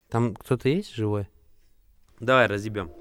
Там кто-то есть живой? Давай разъебем.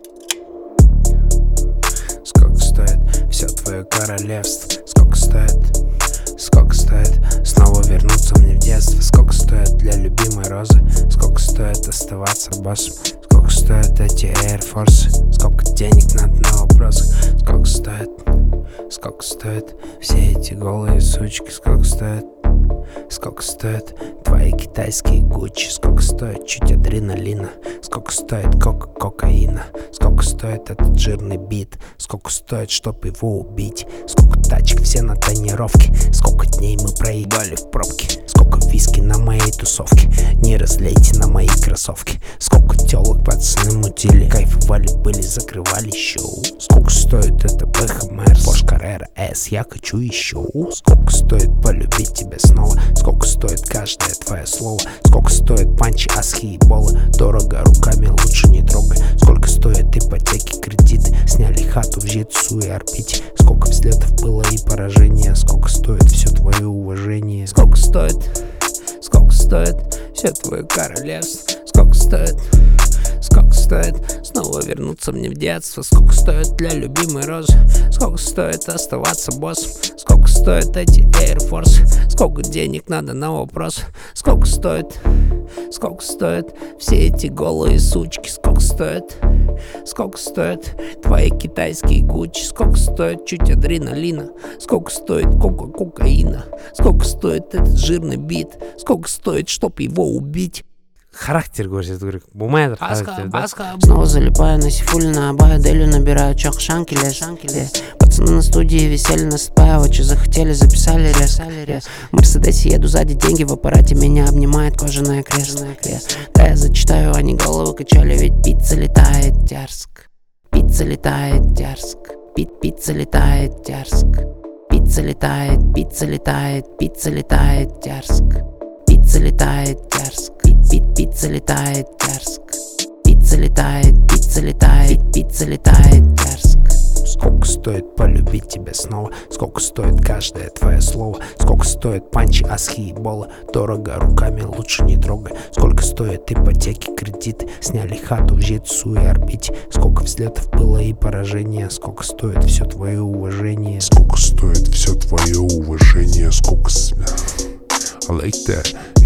Сколько стоит все твое королевство? Сколько стоит? Сколько стоит снова вернуться мне в детство? Сколько стоит для любимой розы? Сколько стоит оставаться боссом? Сколько стоят эти Air Force? Сколько денег надо на вопросы? Сколько стоит? Сколько стоит все эти голые сучки? Сколько стоит? Сколько стоят твои китайские Гуччи? Сколько стоит чуть адреналина? Сколько стоит кокаина? Сколько стоит этот жирный бит? Сколько стоит, чтоб его убить? Сколько тачек, все на тонировке? Сколько дней мы проебали в пробке? Сколько виски на моей тусовке? Не разлейте на мои кроссовки. Сколько телок пацаны мутили? Кайфовали, были, закрывали шоу. Сколько стоит это БХМР, Porsche Carrera S? Я хочу еще. Сколько стоит полюбить тебя снова? Сколько стоит каждое твое слово? Сколько стоит панчи, асхи и болы? Дорого, руками лучше не трогай. Сколько стоят ипотеки, кредиты? Сняли хату в Жетсу и орбите. Сколько взлетов было и поражения? Сколько стоит все твое уважение? Сколько стоит? Сколько стоит все твое королевство? Сколько стоит? Сколько стоит снова вернуться мне в детство? Сколько стоит для любимой розы? Сколько стоит оставаться боссом? Сколько стоят эти Air Force? Сколько денег надо на вопрос? Сколько стоит? Сколько стоят все эти голые сучки? Сколько стоит? Сколько стоят твои китайские Гуччи? Сколько стоит чуть адреналина? Сколько стоит кокаина? Сколько стоит этот жирный бит? Сколько стоит, чтоб его убить? Характер, говорит, говорю, бумает характер, да? Снова залипаю на сифуле, на Абаю-Делю, набираю чок шанкеле. Пацаны на студии висели, насыпая, что захотели, записали рез. В Мерседесе еду сзади, деньги в аппарате, меня обнимает кожаное кресло. Да, я зачитаю, они головы качали, ведь пицца летает дерзко. Пицца летает дерзко. Пицца летает дерзко. Пицца летает, пицца летает, пицца летает дерзко. Пицца летает дерзко. Пицца летает дерзко. Пицца летает, пицца летает, пицца летает дерзко. Сколько стоит полюбить тебя снова? Сколько стоит каждое твое слово? Сколько стоит панчи, асхи и болы? Дорого, руками лучше не трогай. Сколько стоят ипотеки, кредиты? Сняли хату в Жетсу и орбите. Сколько взлетов было и поражения? Сколько стоит все твое уважение? Сколько стоит все твое уважение? Сколько... I like that.